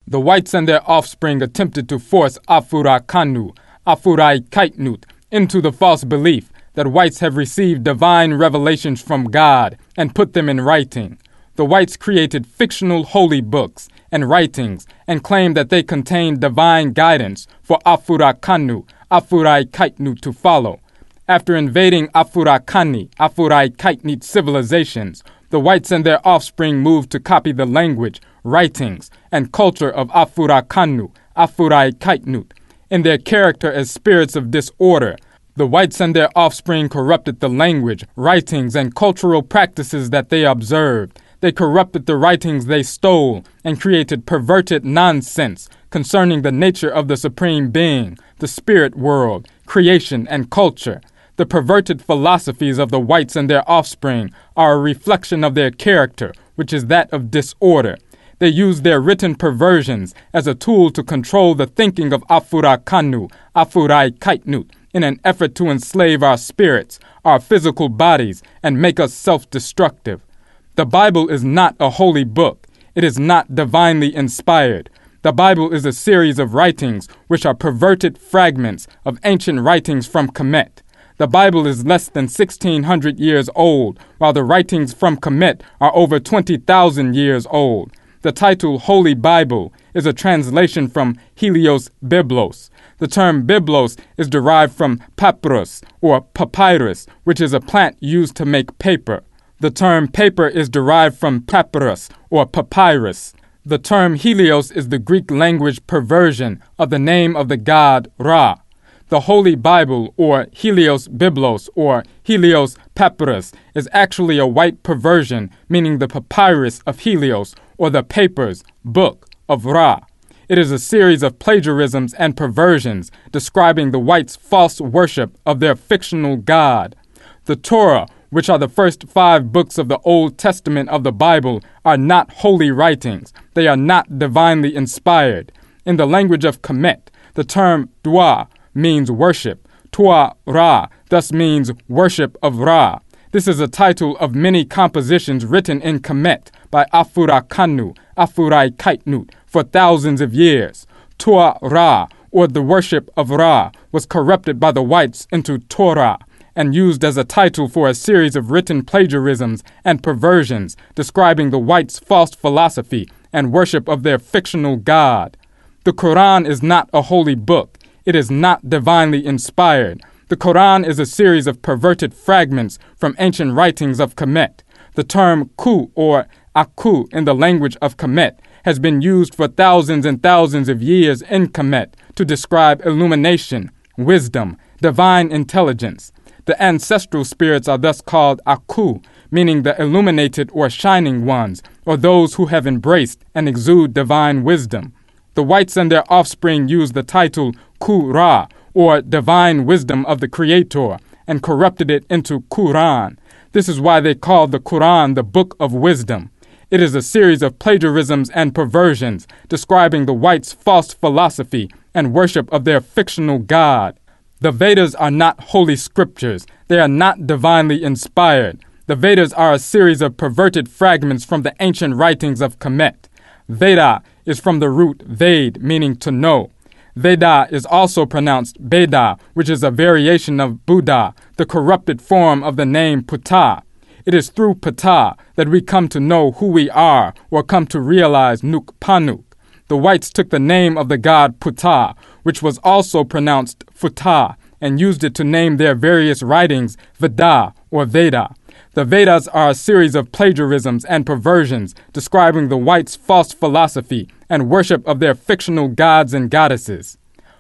The whites and their offspring attempted to force Afura Kanu, Afurai Kaitnut, into the false belief that whites have received divine revelations from God and put them in writing. The whites created fictional holy books and writings and claimed that they contained divine guidance for Afura Kanu, Afurai Kaitnut to follow. After invading Afura Kani, Afurai Kaitnit civilizations, the whites and their offspring moved to copy the language, writings, and culture of Afura Kanu, Afurai Kaitnut. In their character as spirits of disorder, the whites and their offspring corrupted the language, writings, and cultural practices that they observed. They corrupted the writings they stole and created perverted nonsense concerning the nature of the Supreme Being, the spirit world, creation, and culture. The perverted philosophies of the whites and their offspring are a reflection of their character, which is that of disorder. They use their written perversions as a tool to control the thinking of Afura Kanu, Afurai Kaitnut, in an effort to enslave our spirits, our physical bodies, and make us self-destructive. The Bible is not a holy book. It is not divinely inspired. The Bible is a series of writings which are perverted fragments of ancient writings from Kemet. The Bible is less than 1,600 years old, while the writings from Kemet are over 20,000 years old. The title Holy Bible is a translation from Helios Biblos. The term Biblos is derived from papyrus or papyrus, which is a plant used to make paper. The term paper is derived from papyrus or papyrus. The term Helios is the Greek language perversion of the name of the god Ra. The Holy Bible, or Helios Biblos, or Helios Papyrus, is actually a white perversion, meaning the papyrus of Helios, or the papers, book, of Ra. It is a series of plagiarisms and perversions describing the whites' false worship of their fictional god. The Torah, which are the first 5 books of the Old Testament of the Bible, are not holy writings. They are not divinely inspired. In the language of Kemet, the term dua means worship. Tua Ra thus means worship of Ra. This is a title of many compositions written in Kemet by Afura Kanu, Afurai Kaitnut, for thousands of years. Tua Ra, or the worship of Ra, was corrupted by the whites into Torah and used as a title for a series of written plagiarisms and perversions describing the whites' false philosophy and worship of their fictional god. The Quran is not a holy book. It is not divinely inspired. The Quran is a series of perverted fragments from ancient writings of Kemet. The term ku or aku in the language of Kemet has been used for thousands and thousands of years in Kemet to describe illumination, wisdom, divine intelligence. The ancestral spirits are thus called aku, meaning the illuminated or shining ones, or those who have embraced and exude divine wisdom. The whites and their offspring use the title Ku-Ra, or divine wisdom of the Creator, and corrupted it into Quran. This is why they call the Quran the Book of Wisdom. It is a series of plagiarisms and perversions describing the whites' false philosophy and worship of their fictional god. The Vedas are not holy scriptures. They are not divinely inspired. The Vedas are a series of perverted fragments from the ancient writings of Kemet. Veda is from the root Ved, meaning to know. Veda is also pronounced Beda, which is a variation of Buddha, the corrupted form of the name Ptah. It is through Ptah that we come to know who we are, or come to realize Nukpanuk. The whites took the name of the god Ptah, which was also pronounced Futah, and used it to name their various writings Veda or Veda. The Vedas are a series of plagiarisms and perversions describing the whites' false philosophy and worship of their fictional gods and goddesses.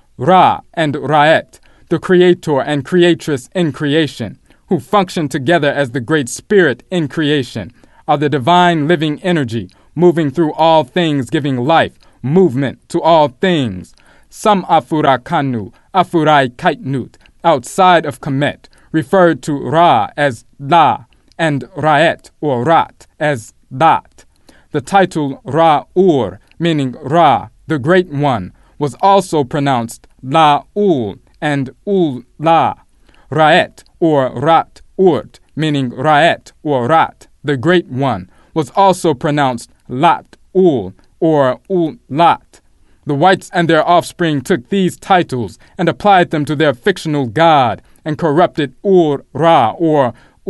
Ra and Ra'et, the creator and creatress in creation, who function together as the great spirit in creation, are the divine living energy moving through all things, giving life, movement to all things. Some Afura Kanu, Afurai Kaitnut, outside of Kemet, referred to Ra as La, and Ra'et or Rat as Dat. The title Ra-Ur, meaning Ra, the Great One, was also pronounced La-Ul and Ul-La. Ra'et or Rat-Urt, meaning Ra'et or Rat, the Great One, was also pronounced Lat-Ul or Ulat. The whites and their offspring took these titles and applied them to their fictional god and corrupted Ur-Ra or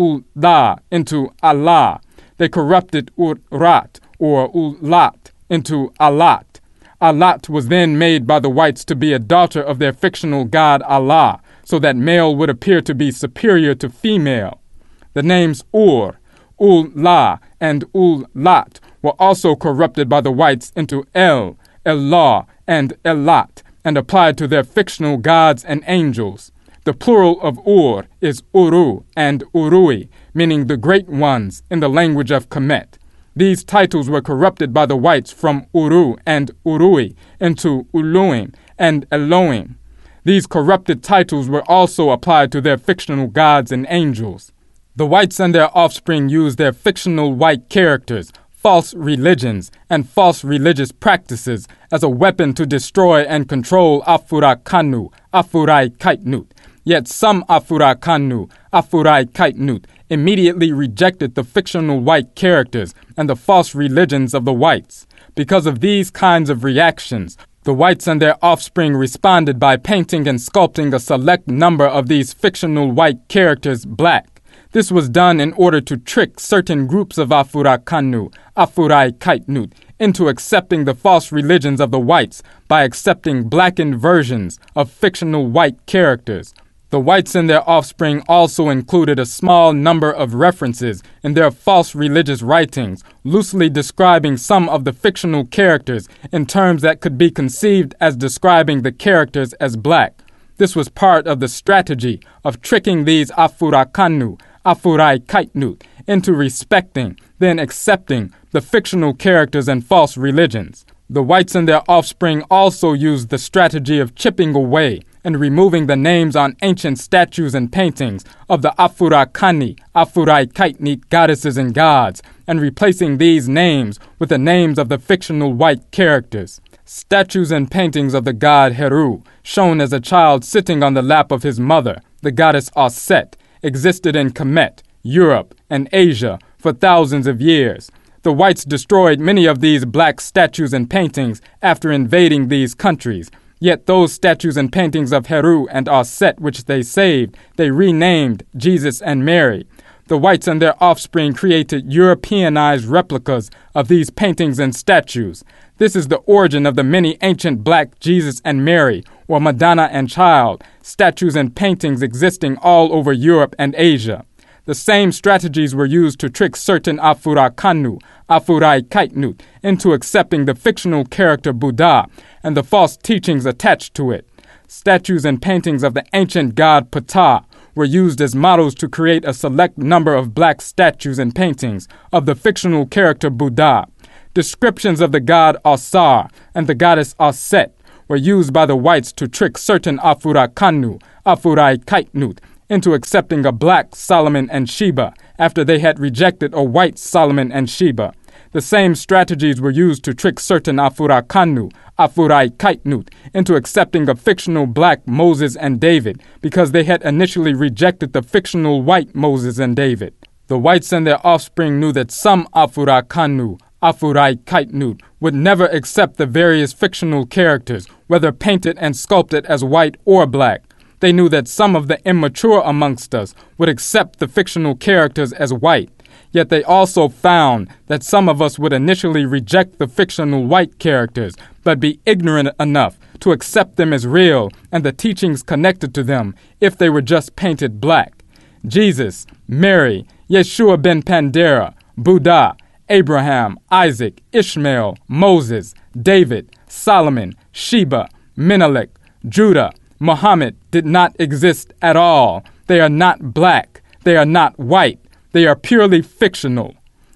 Ul-La into Allah. They corrupted Ur-Rat or Ulat into Alat. Alat was then made by the whites to be a daughter of their fictional god Allah, so that male would appear to be superior to female. The names Ur, Ul-La, and Ul-Lat were also corrupted by the whites into El, Allah, and Elat, and applied to their fictional gods and angels. The plural of Ur is Uru and Urui, meaning the great ones in the language of Kemet. These titles were corrupted by the whites from Uru and Urui into Uluim and Elohim. These corrupted titles were also applied to their fictional gods and angels. The whites and their offspring used their fictional white characters, false religions, and false religious practices as a weapon to destroy and control Afura Kanu, Afurai Kaitnut. Yet some Afura Kanu, Afurai Kaitnut, immediately rejected the fictional white characters and the false religions of the whites. Because of these kinds of reactions, the whites and their offspring responded by painting and sculpting a select number of these fictional white characters black. This was done in order to trick certain groups of Afura Kanu, Afurai Kaitnut, into accepting the false religions of the whites by accepting blackened versions of fictional white characters. The whites and their offspring also included a small number of references in their false religious writings, loosely describing some of the fictional characters in terms that could be conceived as describing the characters as black. This was part of the strategy of tricking these Afura Kanu, Afurai Kaitnut, into respecting, then accepting the fictional characters and false religions. The whites and their offspring also used the strategy of chipping away and removing the names on ancient statues and paintings of the Afura Kani, Afurai Kaitnit goddesses and gods, and replacing these names with the names of the fictional white characters. Statues and paintings of the god Heru, shown as a child sitting on the lap of his mother, the goddess Auset, existed in Kemet, Europe, and Asia for thousands of years. The whites destroyed many of these black statues and paintings after invading these countries. Yet those statues and paintings of Heru and Auset which they saved, they renamed Jesus and Mary. The whites and their offspring created Europeanized replicas of these paintings and statues. This is the origin of the many ancient black Jesus and Mary, or Madonna and Child, statues and paintings existing all over Europe and Asia. The same strategies were used to trick certain Afura Kanu, Afurai Kaitnut, into accepting the fictional character Buddha and the false teachings attached to it. Statues and paintings of the ancient god Ptah were used as models to create a select number of black statues and paintings of the fictional character Buddha. Descriptions of the god Asar and the goddess Auset were used by the whites to trick certain Afura Kanu, Afurai Kaitnut, into accepting a black Solomon and Sheba after they had rejected a white Solomon and Sheba. The same strategies were used to trick certain Afura Kanu, Afurai Kaitnut, into accepting a fictional black Moses and David because they had initially rejected the fictional white Moses and David. The whites and their offspring knew that some Afura Kanu, Afurai Kaitnut, would never accept the various fictional characters, whether painted and sculpted as white or black. They knew that some of the immature amongst us would accept the fictional characters as white, yet they also found that some of us would initially reject the fictional white characters, but be ignorant enough to accept them as real and the teachings connected to them if they were just painted black. Jesus, Mary, Yeshua ben Pandera, Buddha, Abraham, Isaac, Ishmael, Moses, David, Solomon, Sheba, Menelik, Judah, Muhammad did not exist at all. They are not black. They are not white. They are purely fictional.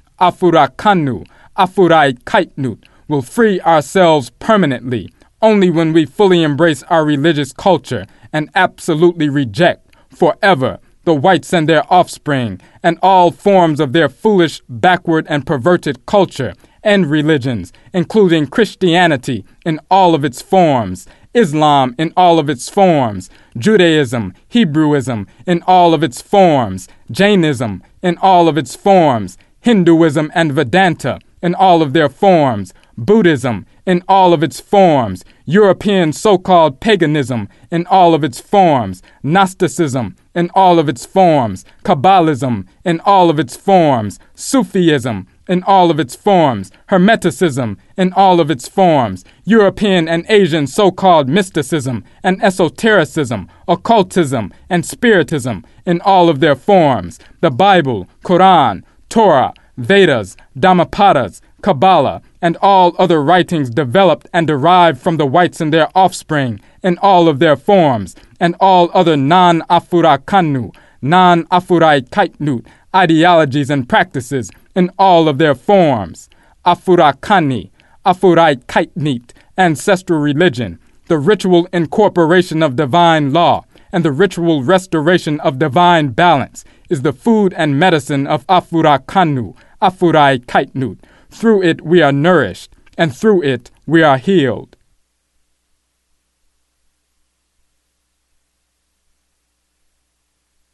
Afura Kanu, Afurai Kaitnut, will free ourselves permanently only when we fully embrace our religious culture and absolutely reject forever the whites and their offspring and all forms of their foolish, backward, and perverted culture and religions, including Christianity in all of its forms, Islam in all of its forms, Judaism, Hebrewism in all of its forms, Jainism in all of its forms, Hinduism and Vedanta in all of their forms, Buddhism in all of its forms, European so-called paganism in all of its forms, Gnosticism in all of its forms, Kabbalism in all of its forms, Sufism in all of its forms, Hermeticism in all of its forms, European and Asian so-called mysticism and esotericism, occultism and spiritism in all of their forms, the Bible, Quran, Torah, Vedas, Dhammapadas, Kabbalah, and all other writings developed and derived from the whites and their offspring in all of their forms, and all other non-Afura Kannu, non-Afurai Kaitnut ideologies and practices in all of their forms. Afura Kani, Afurai Kaitnit, ancestral religion, the ritual incorporation of divine law, and the ritual restoration of divine balance is the food and medicine of Afura Kannu, Afurai Kaitnut. Through it we are nourished, and through it we are healed.